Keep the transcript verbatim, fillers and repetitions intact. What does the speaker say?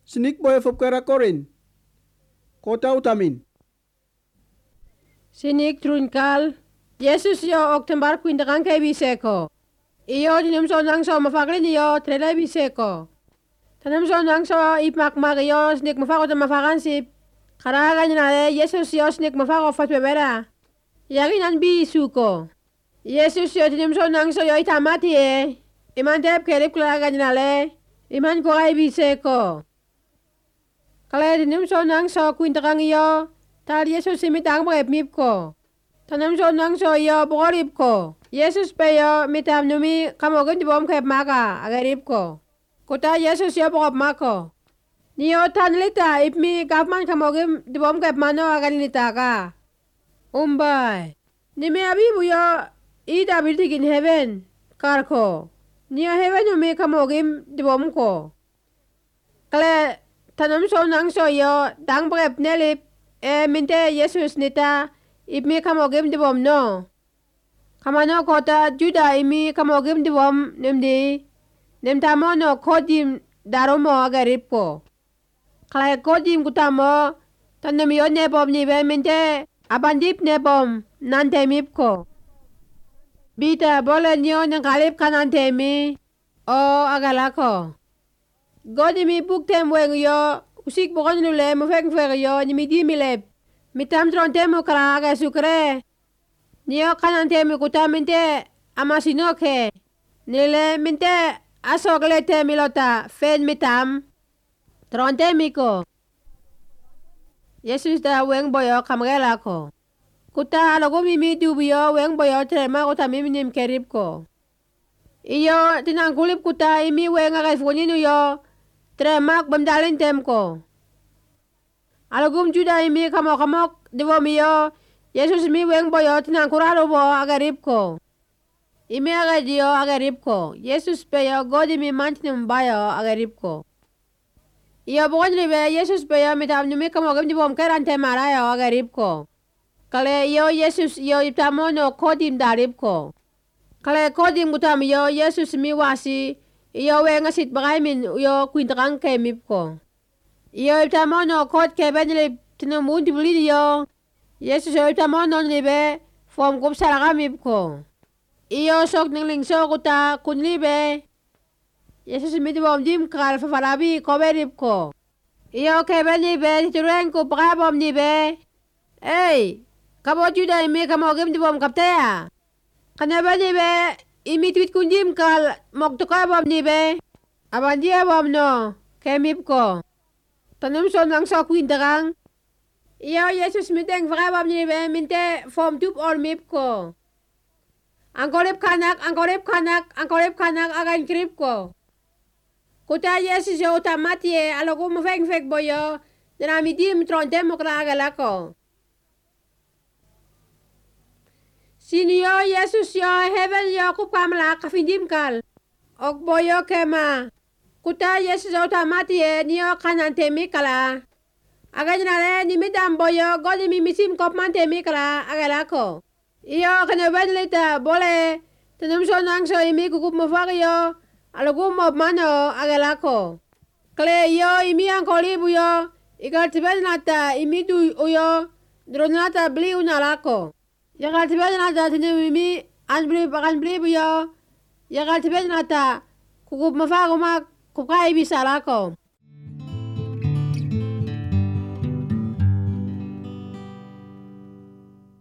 Sinik boy fopkara korin. Kota utamin. Sinik trunkal. Yesus yo oktembar kuindakan kay biseko. Iyo dinam so nang so mafaklin iyo trela biseko. Tanam so nang so ipmakmak iyo sinik mafako ta mafakan sip. Karaga nale Yesus yo sinik mafako fatbebera. Yaginan bisuko. Yesus yo dinam so nang so yo itamati e. Iman tep kerip kulaga nale. Iman ko kay biseko. Kala dinam so nang so kuindakan iyo. Tal Yesus simitang mga mip ko. Tanam so nang so iyo bukorip ko. Yesus peyo mitam numi kamogin di bom kep maka agarip ko. Kota Yesus yo bukop mako. Niyo tanlita ipmi kapman kamogin di bom kep mano aganilita ka. Umbay. Nimi abibu yo ida biltig in heaven. Karko. Niyo heaven numi kamogin di bom ko. Kale tanam so nang so yo dang bukep nelip. E minte Yesus nita ipmi kamogim di bom no. Kamano kota Juda imi kamogim di bom nimdi. Nimtamo no kodim daromo agarip ko. Kalay kodim kutamo tanami yon ne bom ni be minte abandip ne bom nante mip ko. Bita bole nyo ng kalip ka nante mi o agala ko. Godimi buktem weng yo. Usik bukan lule mo fek fek yo ni midi milep. Mitam tron temo kara aga sukre. Niyo kanan temo kuta minte amasino ke. Nile minte asok lete milota fen mitam. Tron temiko. Yesus da weng boyo kamgela ko. Kuta alogo mimi dubiyo weng boyo trema kuta mimi nim kerip ko. Iyo tinangkulip kuta imi weng aga funinu yo. Tremak bamdalin tem ko. Alagum Juda imi kamok kamok diwo miyo. Yesus mi weng boyo tinang kuralo bo agarip ko. Imi agadiyo agarip ko. Yesus peyo God imi mantinim bayo agarip ko. Iyo bukon ribe Yesus peyo mitam numi kamogim diwo mkeran temarayo agarip ko. Kale iyo Yesus iyo iptamo no kodim darip ko. Kale kodim kutam iyo Yesus mi wasi. Iyo weng asit bagay min iyo kwintakang kemip ko. Iyo itamo no kot keben nilip tinamun dibuli iyo. Yesus iyo itamo no nilibe form kup saraka mip ko. Iyo sok ninglingso kuta kunlibe. Yesus miti bom dim kal fafarabi kobe rip ko. Iyo keben nilibe tituren kup bagay bom nilibe. Hey, kabo Juda imi kamogim di bom kapteya. Kanaba nilibe. Imi tweet kunjim kal moktuka bom ni be. Abandia bom no. Kemip ko. Tanum son lang so kwintarang. Iyo Yesus miteng vray bom ni be. Minte form tup or mip ko. Angkorip kanak, angkorip kanak, angkorip kanak agan krip ko. Kuta Yesus yo utamati e. Alogo mo feng fek boyo. Dinamidim tronte mo kragala ko. Siniyo Yesus yo heaven yo kupamla kafindim kal. Ok boyo kema. Kuta Yesus yo utamati e niyo kanan temi kala. Aga jinale ni midam boyo godi mi misim kopman temi kala agala ko. Iyo kene benlita bole. Tenum so nang so imi kukup mafak yo. Alogu mop mano agala ko. Kale yo imi angkoli buyo. Ikal tiben nata imi du uyo. Dron nata beli unalako. Yakal tiba nata tinimimi anbri bakan bri buyo. Yakal tiba nata kukup mafakumak kukai bisa lako.